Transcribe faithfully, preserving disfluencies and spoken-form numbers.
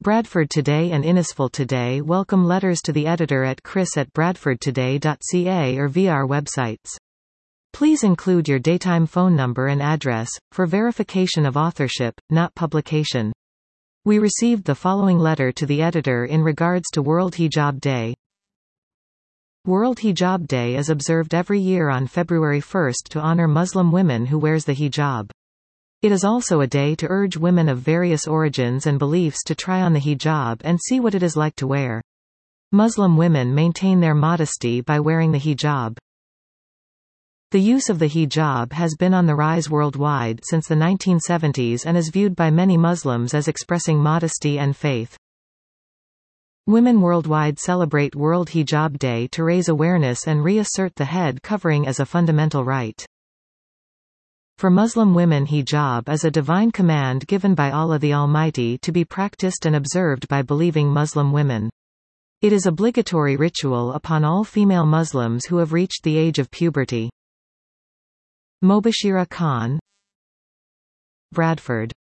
Bradford Today and Innisfil Today welcome letters to the editor at chris at bradford today dot c a or via our websites. Please include your daytime phone number and address, for verification of authorship, not publication. We received the following letter to the editor in regards to World Hijab Day. World Hijab Day is observed every year on February first to honor Muslim women who wears the hijab. It is also a day to urge women of various origins and beliefs to try on the hijab and see what it is like to wear. Muslim women maintain their modesty by wearing the hijab. The use of the hijab has been on the rise worldwide since the nineteen seventies and is viewed by many Muslims as expressing modesty and faith. Women worldwide celebrate World Hijab Day to raise awareness and reassert the head covering as a fundamental right. For Muslim women, hijab is a divine command given by Allah the Almighty to be practiced and observed by believing Muslim women. It is obligatory ritual upon all female Muslims who have reached the age of puberty. Mobashira Khan, Bradford.